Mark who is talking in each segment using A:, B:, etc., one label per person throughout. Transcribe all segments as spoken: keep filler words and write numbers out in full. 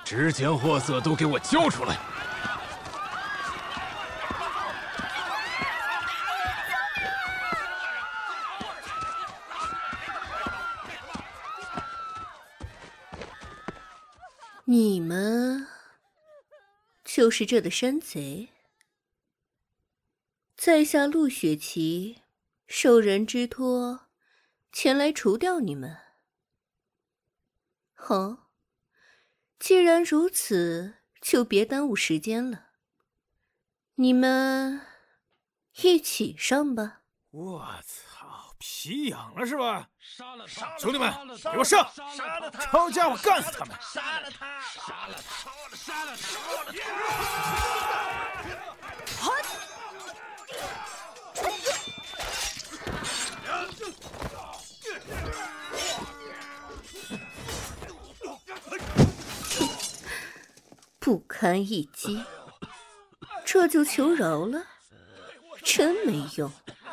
A: 值钱货色都给我交出来！
B: 你们就是这的山贼，在下陆雪琪，受人之托，前来除掉你们。好，既然如此，就别耽误时间了。你们一起上吧。
A: 我操，皮痒了是吧？兄弟们，给我上！抄家伙干死他们！
C: 杀了他！杀了他！杀了他！杀了
B: 不堪一击，这就求饶了，真没用。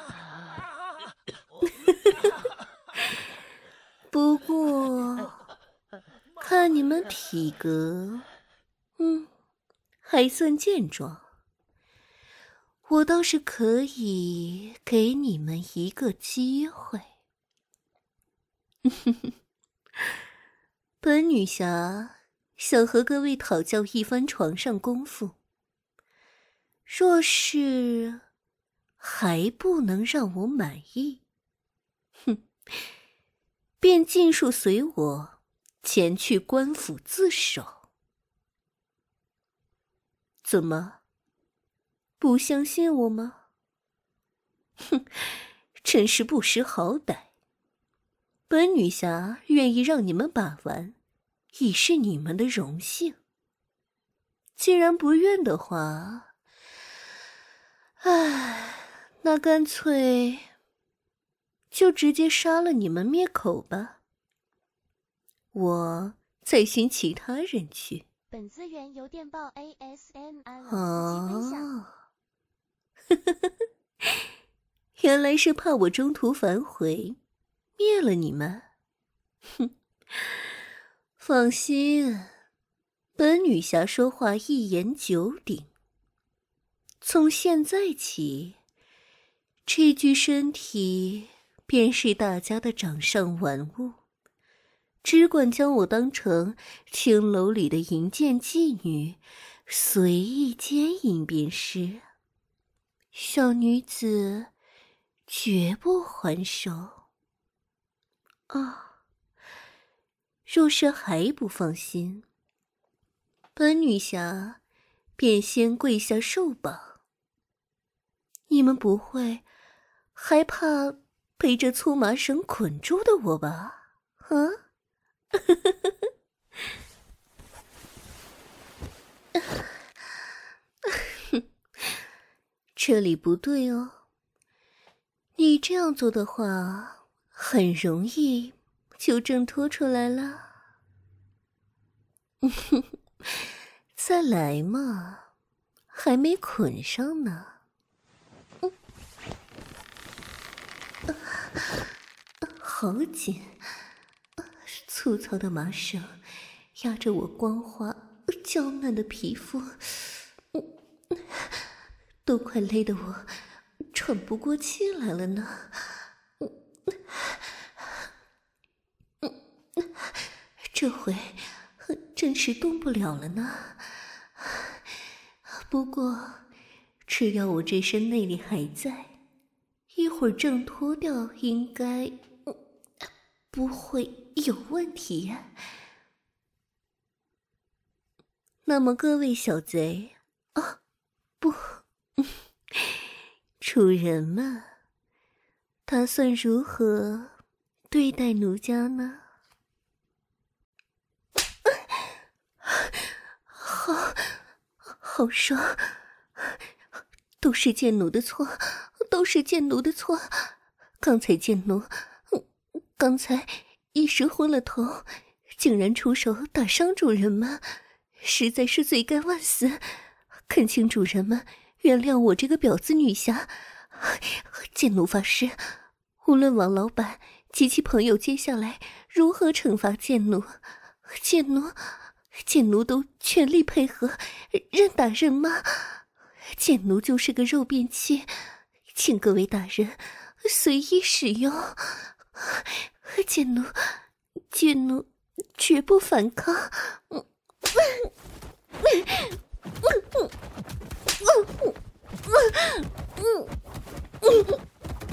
B: 不过看你们体格，嗯，还算健壮，我倒是可以给你们一个机会。本女侠想和各位讨教一番床上功夫，若是还不能让我满意，哼，便尽数随我前去官府自首。怎么，不相信我吗？哼，真是不识好歹。本女侠愿意让你们把玩，已是你们的荣幸。既然不愿的话，唉，那干脆就直接杀了你们灭口吧。我再寻其他人去。
D: 本资源由电报 A S M R
B: 哦，原来是怕我中途反悔，灭了你们。哼，放心，本女侠说话一言九鼎。从现在起，这具身体便是大家的掌上玩物，只管将我当成青楼里的淫贱妓女，随意奸淫便是。小女子绝不还手。啊，若是还不放心，本女侠便先跪下受绑。你们不会害怕被这粗麻绳捆住的我吧？啊？这里不对哦，你这样做的话，很容易就挣脱出来了。再来嘛，还没捆上呢。嗯，好紧，粗糙的麻绳压着我光滑娇嫩的皮肤，都快勒得我喘不过气来了呢。这回真是动不了了呢。不过只要我这身内力还在，一会儿挣脱掉应该不会有问题呀。那么各位小贼，啊，不，主人们，打算如何对待奴家呢？好，好爽！都是贱奴的错，都是贱奴的错。刚才贱奴，刚才一时昏了头，竟然出手打伤主人们，实在是罪该万死。恳请主人们原谅我这个婊子女侠。贱奴发誓，无论王老板及其朋友接下来如何惩罚贱奴，贱奴贱奴都全力配合，任打任骂。贱奴就是个肉便器，请各位大人随意使用。贱奴，贱奴绝不反抗。嗯嗯嗯嗯嗯嗯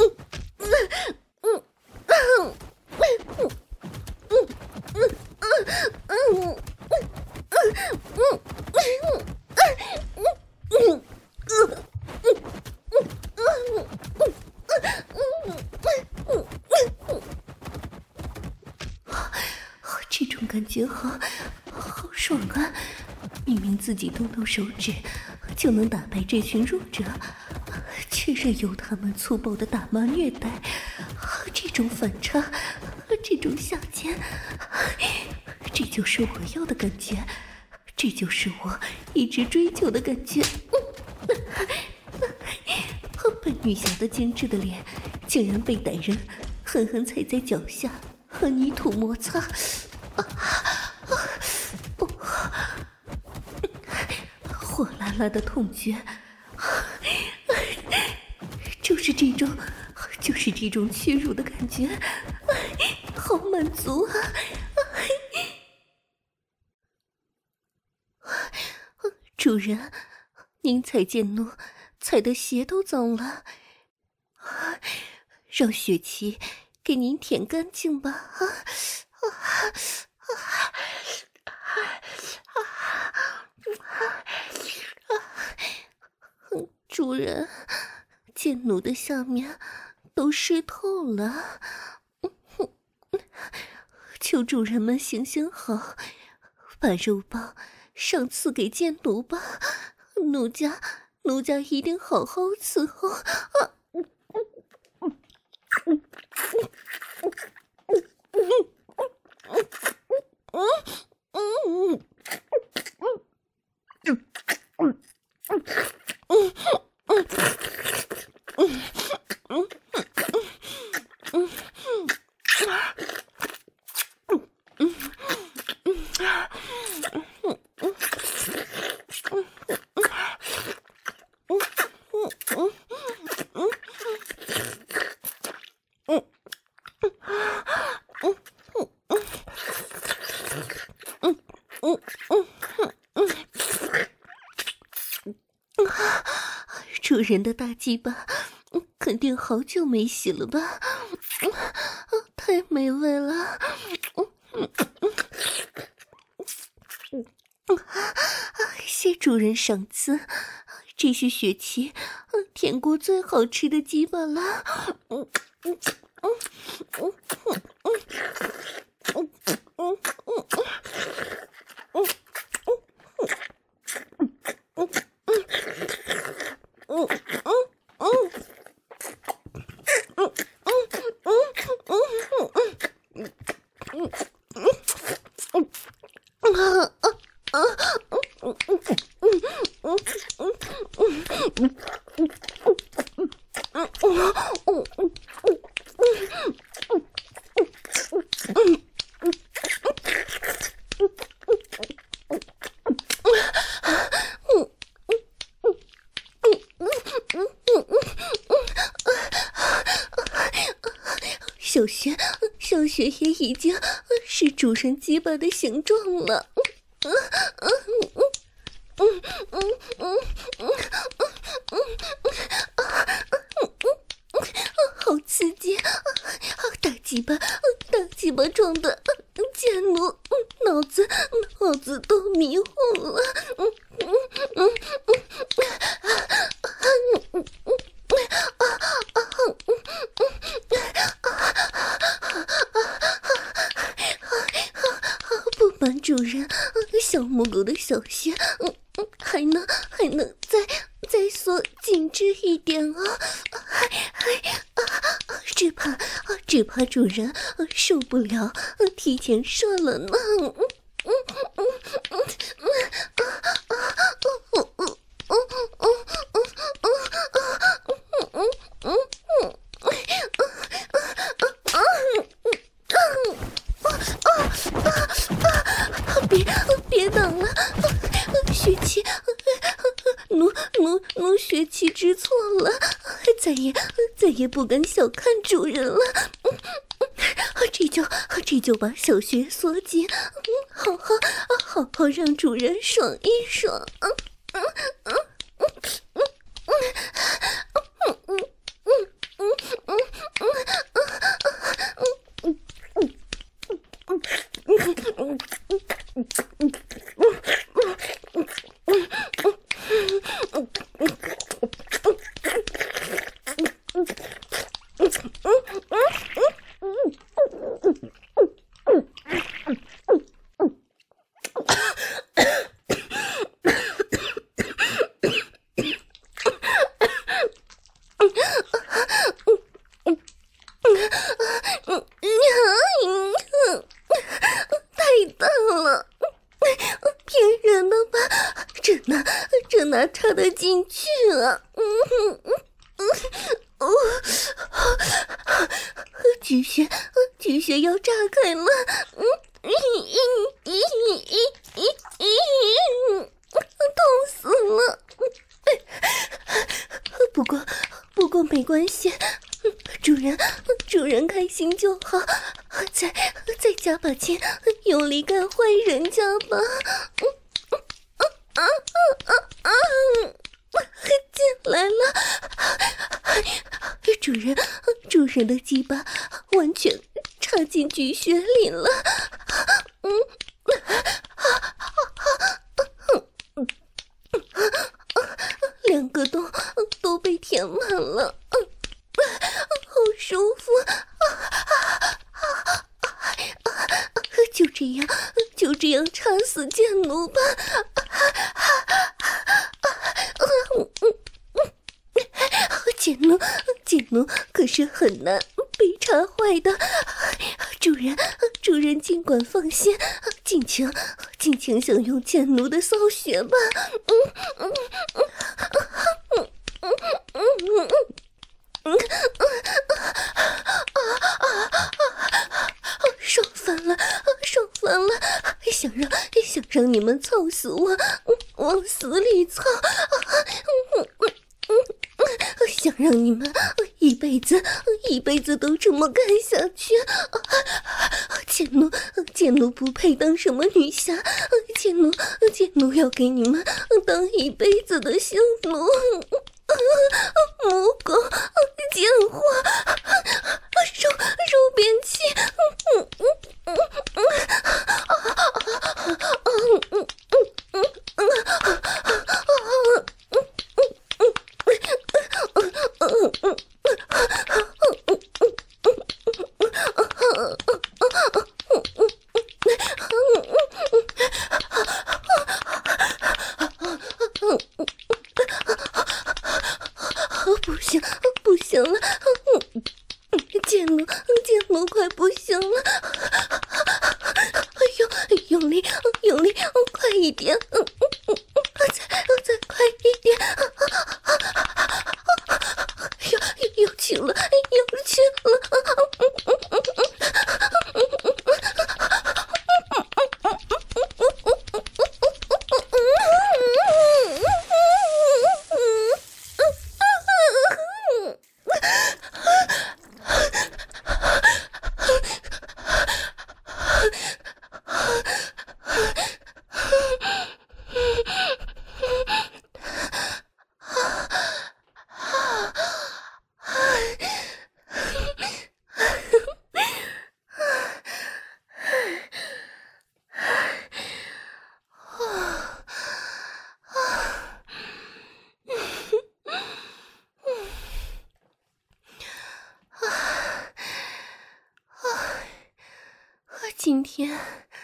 B: 这种感觉好好爽啊！明明自己动动手指就能打败这群弱者，却任由他们粗暴的打骂虐待，这种反差，这种下贱，这就是我要的感觉，这就是我一直追求的感觉。本女侠的精致的脸竟然被歹人狠狠踩在脚下，和泥土摩擦。啊啊哦、火辣辣的痛觉，就是这种，就是这种屈辱的感觉，好满足啊！主人，您踩贱奴踩得鞋都脏了，让雪琪给您舔干净吧！啊啊主人，贱奴的下面都湿透了，求主人们行行好，把肉棒上赐给贱奴吧，奴家奴家一定好好伺候。啊主人的大鸡巴肯定好久没洗了吧，太美味了。谢主人赏赐，这是雪琪舔过最好吃的鸡巴了。小雪，小雪也已经是主人鸡巴的形状了。好刺激！大鸡巴，大鸡巴撞的贱奴脑子脑子都迷糊了。不瞒主人，小母狗的小穴还能还能再再缩紧致一点啊！还还只怕只怕主人受不了，提前射了呢。别别打了，血气，奴奴奴血气知错了，再也再也不敢小看主人了。这就这就把小穴缩紧，好好好好让主人爽一爽。哪插得进去啊？嗯嗯哦，菊穴，菊穴要炸开了！嗯嗯嗯嗯嗯嗯，痛死了！不过，不过没关系，主人，主人开心就好。再再加把劲，用力干坏人家吧！嗯。啊啊啊啊！进来了，主人，主人的鸡巴完全插进菊穴里了。嗯，两个洞都被填满了，好舒服。就这样，就这样插死贱奴吧。贱奴，贱奴可是很难被插坏的。主人，主人尽管放心，尽情，尽情享用贱奴的骚穴吧。嗯嗯嗯嗯嗯嗯嗯嗯，爽翻了，爽翻了！想让想让你们操死我，往死里操！想让你们一辈子一辈子都这么干下去。贱奴，贱奴不配当什么女侠，贱奴，贱奴要给你们当一辈子的性奴。母狗，贱货，肉肉便器。嗯嗯嗯嗯嗯嗯嗯不行，不行了！贱奴，贱奴，快不行了！用用力，用力，快一点！再再快一点！又又去了，又去了！今天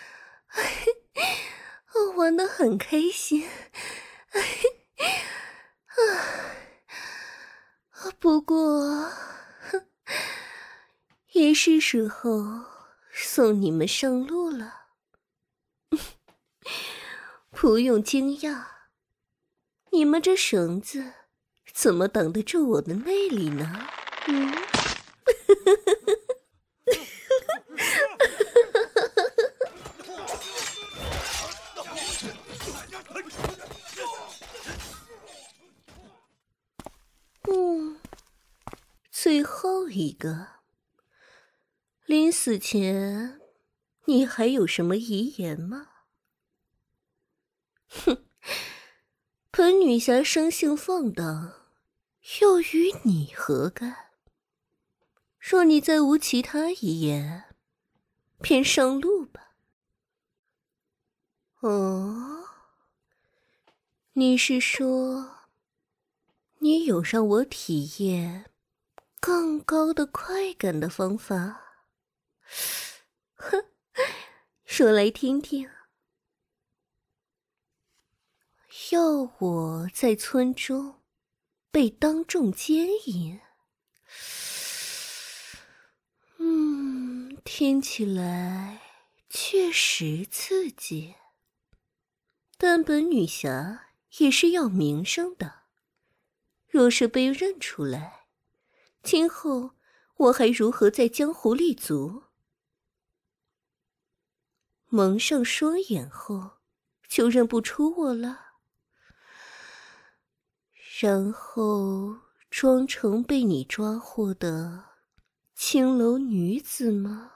B: 我玩得很开心，不过也是时候送你们上路了。不用惊讶，你们这绳子怎么挡得住我的内力呢？嗯。 后一个，临死前，你还有什么遗言吗？哼，本女侠生性放荡，又与你何干？若你再无其他遗言，便上路吧。哦，你是说，你有让我体验更高的快感的方法？哼，说来听听。要我在村中被当众奸淫？嗯，听起来确实刺激。但本女侠也是要名声的，若是被认出来，今后我还如何在江湖立足？蒙上双眼后，就认不出我了？然后装成被你抓获的青楼女子吗？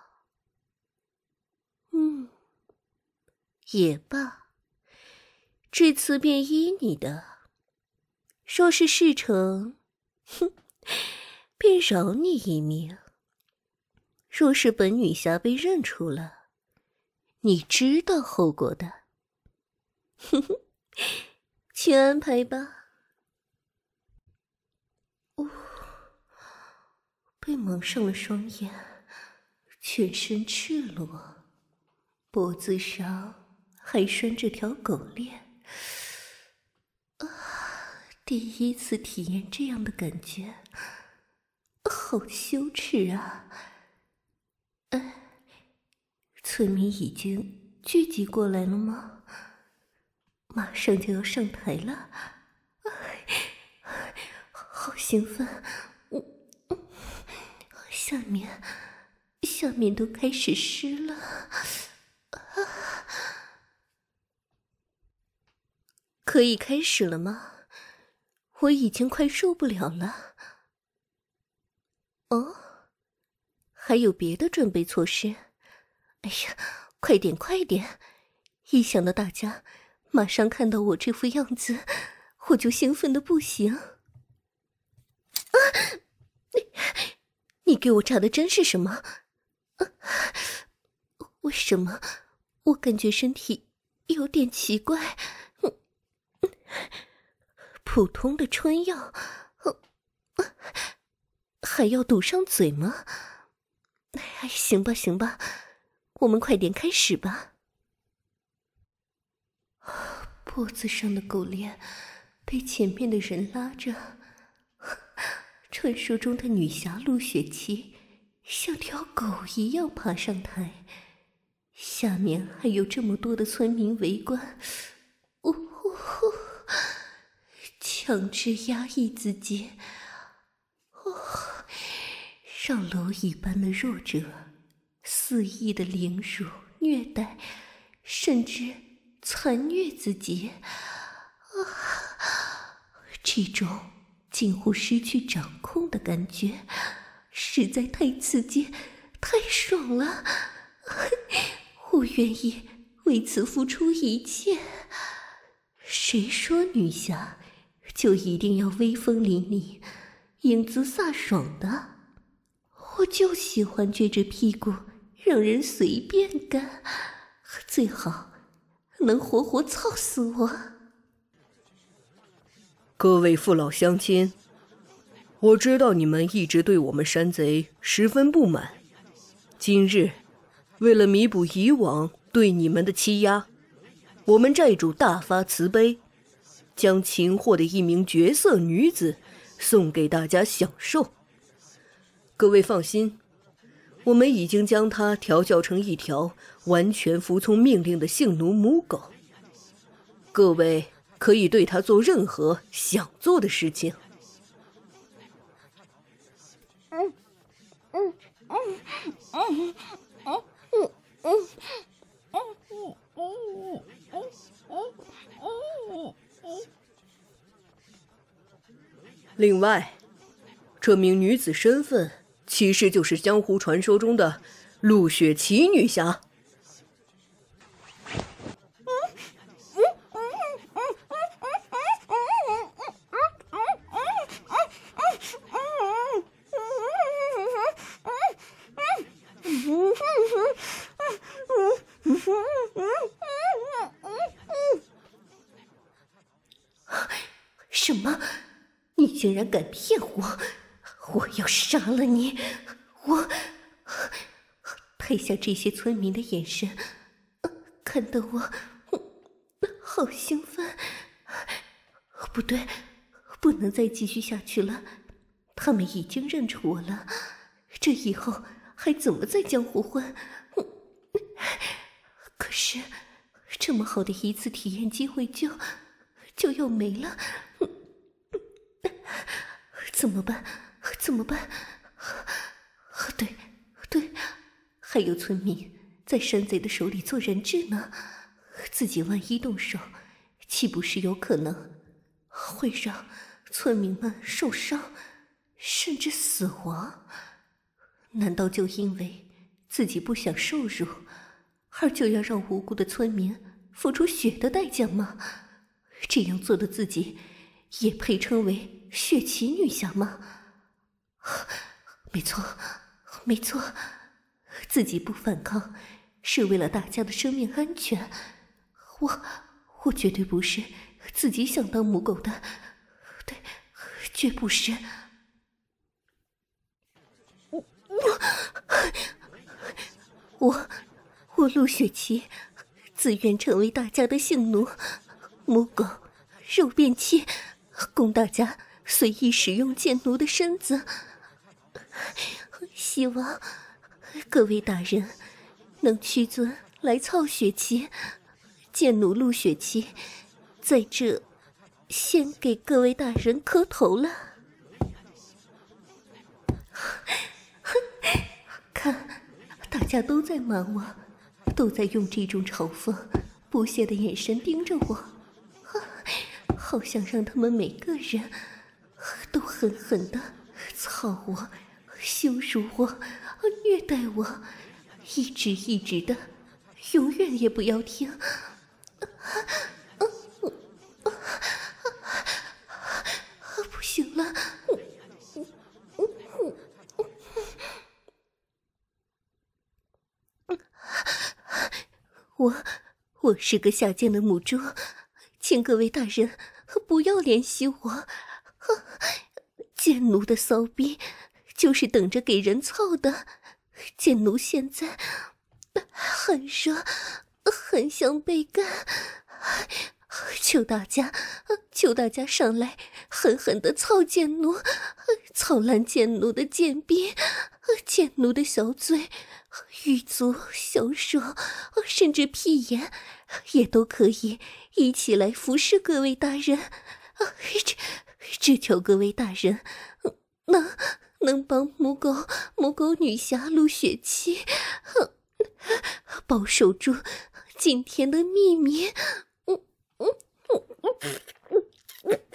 B: 嗯，也罢，这次便依你的。若是事成，哼，便饶你一命。若是本女侠被认出了，你知道后果的。哼哼，去安排吧。哦，被蒙上了双眼，全身赤裸，脖子上还拴着条狗链。啊，第一次体验这样的感觉，好羞耻啊！哎，村民已经聚集过来了吗？马上就要上台了，好兴奋！下面，下面都开始湿了。可以开始了吗？我已经快受不了了。哦，还有别的准备措施？哎呀，快点快点！一想到大家马上看到我这副样子，我就兴奋的不行。啊！你你给我炸的针是什么？啊，为什么我感觉身体有点奇怪？普通的春药，还要堵上嘴吗？哎，行吧行吧，我们快点开始吧。脖子上的狗链被前面的人拉着，传说中的女侠陆雪琪像条狗一样爬上台，下面还有这么多的村民围观。呜呼呼，强制压抑自己，哦，让蝼蚁般的弱者肆意的凌辱、虐待，甚至残虐自己。啊，这种近乎失去掌控的感觉，实在太刺激、太爽了。我愿意为此付出一切。谁说女侠就一定要威风凛凛、英姿飒爽的？我就喜欢撅着屁股让人随便干，最好能活活操死我。
E: 各位父老乡亲，我知道你们一直对我们山贼十分不满，今日为了弥补以往对你们的欺压，我们寨主大发慈悲，将擒获的一名绝色女子送给大家享受。各位放心，我们已经将她调教成一条完全服从命令的性奴母狗，各位可以对她做任何想做的事情。嗯嗯嗯嗯嗯嗯嗯另外，这名女子身份其实就是江湖传说中的陆雪琪女侠。
B: 什么？你竟然敢骗我！我要杀了你！我台下这些村民的眼神，看得我好兴奋。不对，不能再继续下去了。他们已经认出我了，这以后还怎么在江湖混？可是，这么好的一次体验机会就就要没了。怎么办？怎么办？对，对，还有村民在山贼的手里做人质呢。自己万一动手，岂不是有可能会让村民们受伤，甚至死亡？难道就因为自己不想受辱，而就要让无辜的村民付出血的代价吗？这样做的自己也配称为血旗女侠吗？没错，没错，自己不反抗是为了大家的生命安全。我我绝对不是自己想当母狗的，对，绝不是。我我我陆雪琪自愿成为大家的性奴，母狗肉便器，供大家随意使用贱奴的身子。希望各位大人能屈尊来操雪琪，贱奴陆雪琪在这先给各位大人磕头了。看，大家都在骂我，都在用这种嘲讽不屑的眼神盯着我，好想让他们每个人都狠狠地操我，羞辱我，虐待我，一直一直的，永远也不要停。不行了，我我是个下贱的母猪，请各位大人不要怜惜我。贱奴的骚逼就是等着给人操的，贱奴现在很热，很想被干，求大家，求大家上来狠狠地操贱奴，操烂贱奴的贱逼，贱奴的小嘴、玉足、小手，甚至屁眼，也都可以一起来服侍各位大人。只只求各位大人能能帮母狗母狗女侠陆雪琪保守住今天的秘密。嗯嗯嗯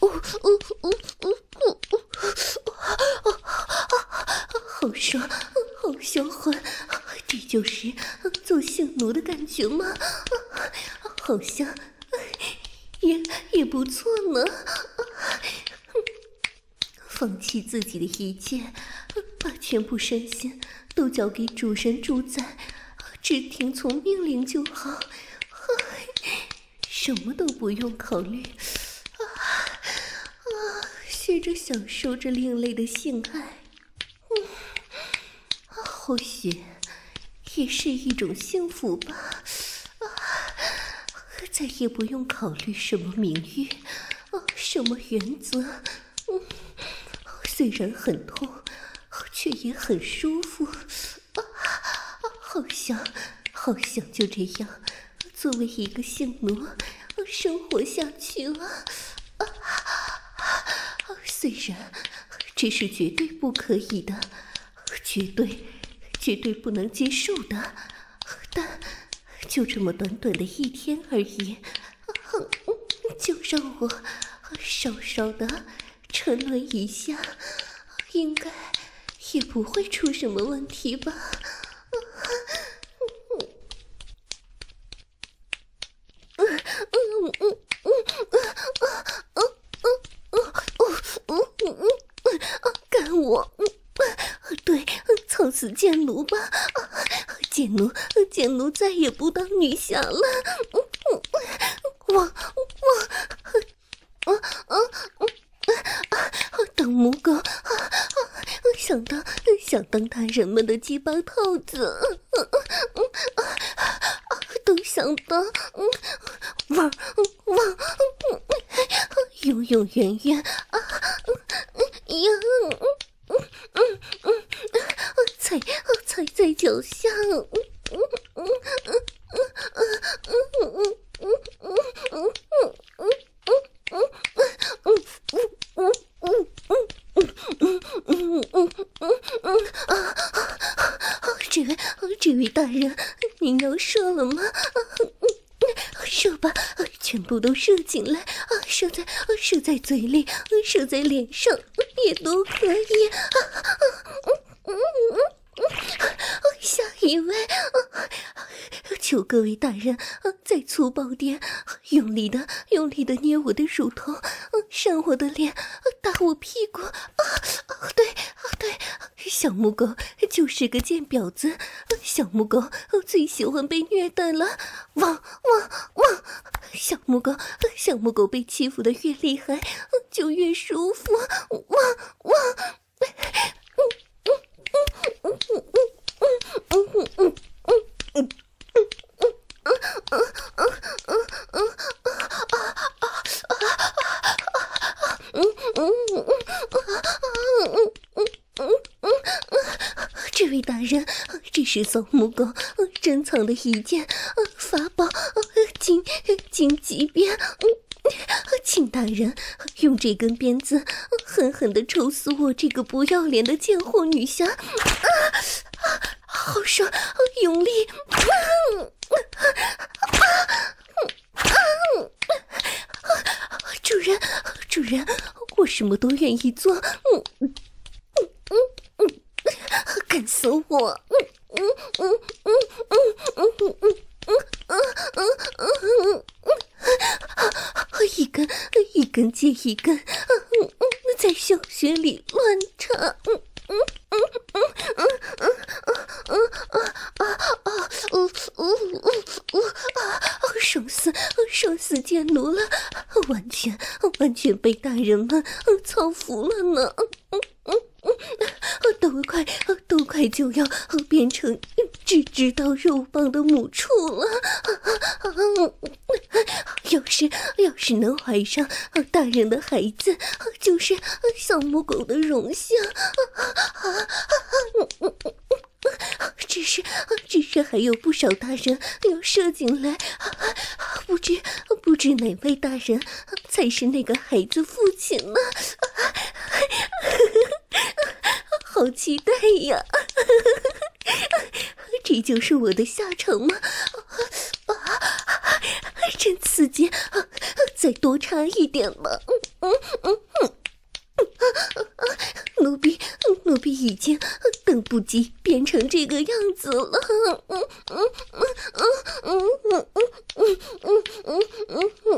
B: 哦哦哦哦哦，好爽，好销魂，这就是做性奴的感觉吗？好像也也不错呢。放弃自己的一切，把全部身心都交给主人主宰，只听从命令就好，什么都不用考虑。学着享受着另类的性爱，嗯，或许也是一种幸福吧。啊，再也不用考虑什么名誉，啊，什么原则。嗯，虽然很痛，却也很舒服。啊，好像，好像就这样，作为一个性奴，生活下去了。啊。虽然这是绝对不可以的，绝对绝对不能接受的，但就这么短短的一天而已，就让我稍稍的沉沦一下，应该也不会出什么问题吧。嗯嗯嗯干我！对，操死贱奴吧！贱奴，贱奴再也不当女侠了！我我我当母狗，想当想当大人们的鸡巴套子，都想当，汪汪，永永远远啊！呀，踩踩在脚下，这位这位大人，您要射了吗？射吧，全部都射进来，射在射在嘴里，射在脸上，也都可以。下一位，求各位大人再粗暴点，用力的用力的捏我的乳头，扇我的脸，打我屁股。对对，小母狗就是个贱婊子，小母狗最喜欢被虐待了。汪汪汪！小母狗小母狗被欺负的越厉害，就越舒服。汪汪！这位大人，这是扫母狗珍藏的一件法宝，金金级别，请大人用这根鞭子狠狠地抽死我这个不要脸的贱货女侠！啊，好爽，用力！主人，主人，我什么都愿意做。嗯嗯嗯嗯，干死我！嗯嗯嗯嗯嗯嗯嗯嗯嗯嗯嗯，一根一根接一根，嗯嗯，在小穴里乱插，嗯嗯嗯嗯嗯嗯嗯嗯啊啊嗯嗯嗯嗯啊！爽死爽死贱奴了，完全完全被大人们操服了呢！嗯嗯嗯，都快都快就要变成只知道肉棒的母畜了。要是要是能怀上大人的孩子，就是小母狗的荣幸。只是只是还有不少大人要射进来，不知不知哪位大人才是那个孩子父亲呢？好期待呀！这就是我的下场吗？真刺激， 再多插一点吧。嗯嗯嗯奴婢，奴婢已经等不及变成这个样子了。嗯嗯嗯嗯嗯嗯嗯嗯嗯嗯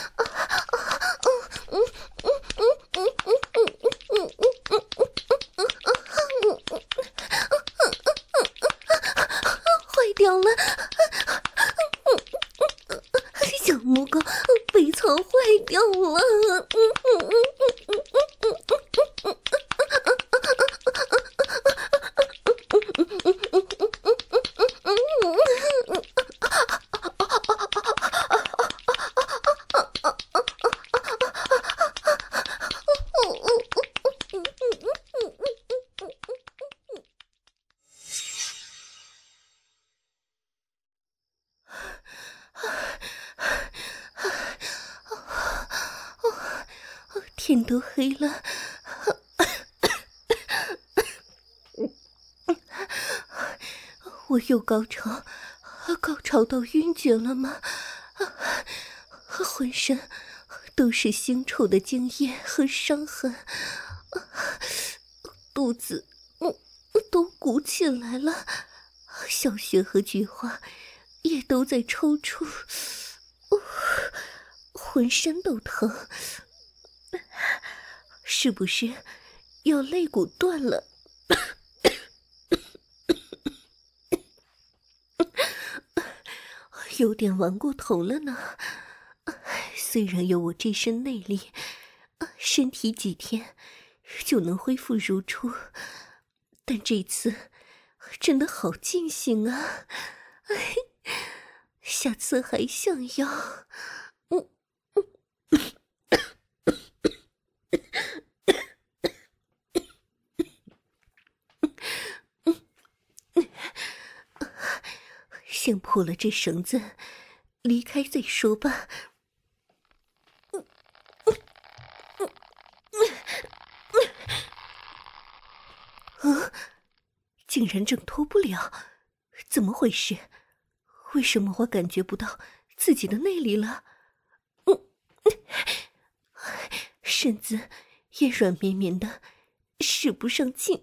B: 坏掉了！小母狗被草坏掉了！天都黑了，我又高潮，高潮到晕厥了吗？浑身都是腥臭的精液和伤痕，肚子都鼓起来了，小穴和菊花也都在抽搐，浑身都疼。是不是要肋骨断了？有点玩过头了呢。虽然有我这身内力，身体几天就能恢复如初，但这次真的好尽兴啊！下次还想要。嗯先破了这绳子，离开再说吧。啊！竟然挣脱不了，怎么回事？为什么我感觉不到自己的内力了？嗯，身子也软绵绵的，使不上劲。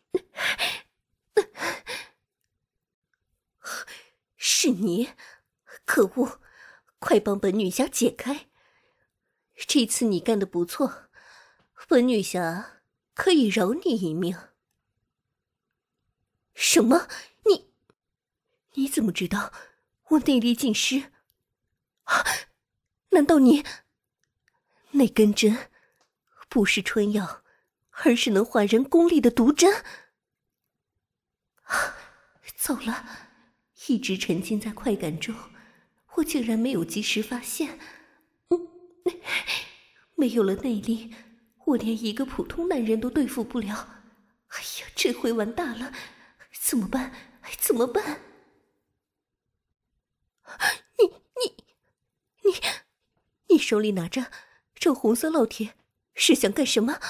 B: 是你，可恶！快帮本女侠解开。这次你干得不错，本女侠可以饶你一命。什么？你你怎么知道我内力尽失？啊，难道你那根针不是春药，而是能还人功力的毒针？啊，糟了！一直沉浸在快感中，我竟然没有及时发现。嗯，没有了内力，我连一个普通男人都对付不了。哎呀，这回完大了！怎么办？怎么办？你你你你手里拿着这红色烙铁，是想干什么？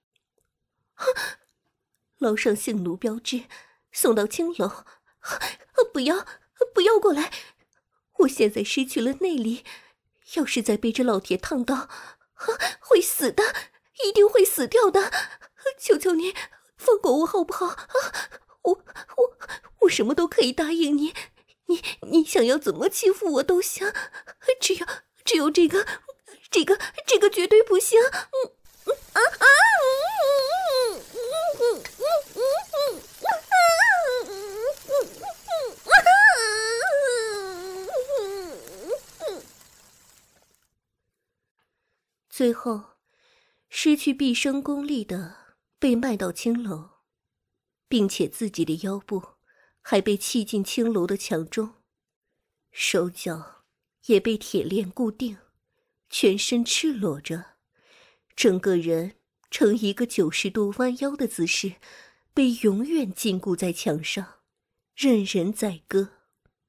B: 烙上姓卢标志，送到青楼。不要，不要过来！我现在失去了内力，要是再被这烙铁烫到，会死的，一定会死掉的！求求你，放过我好不好？我我我什么都可以答应你，你你想要怎么欺负我都行，只有只有这个，这个这个绝对不行！嗯啊啊！嗯嗯嗯嗯嗯。最后，失去毕生功力的被卖到青楼，并且自己的腰部还被砌进青楼的墙中，手脚也被铁链固定，全身赤裸着，整个人呈一个九十度弯腰的姿势，被永远禁锢在墙上，任人宰割。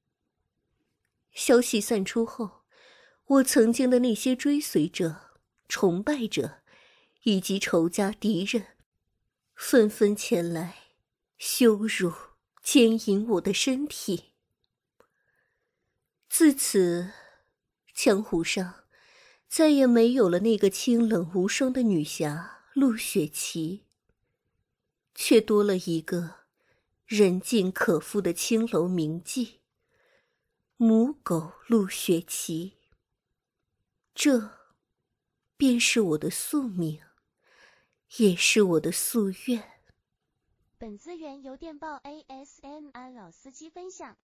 B: 消息散出后，我曾经的那些追随者、崇拜者以及仇家敌人纷纷前来羞辱奸淫我的身体。自此江湖上再也没有了那个清冷无双的女侠陆雪琪，却多了一个人尽可夫的青楼名妓母狗陆雪琪。这便是我的宿命，也是我的夙愿。
D: 本资源由电报 A S M R 老司机分享。